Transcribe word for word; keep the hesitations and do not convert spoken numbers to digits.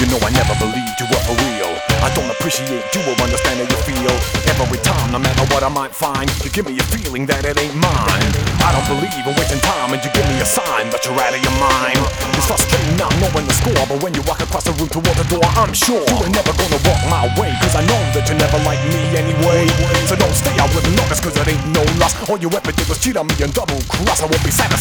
know I never believed you were for real. I don't appreciate you or understand how you feel. Every time, no matter what I might find, you give me a feeling that it ain't mine. I don't believe in wasting time, and you give me a sign that you're out of your mind. It's frustrating not knowing the score, but when you walk across the room toward the door, I'm sure you ain't never gonna walk my way, cause I know that you never like me anyway. So don't stay out with notice, cause it ain't no loss. All you ever did was cheat on me and double cross. I won't be satisfied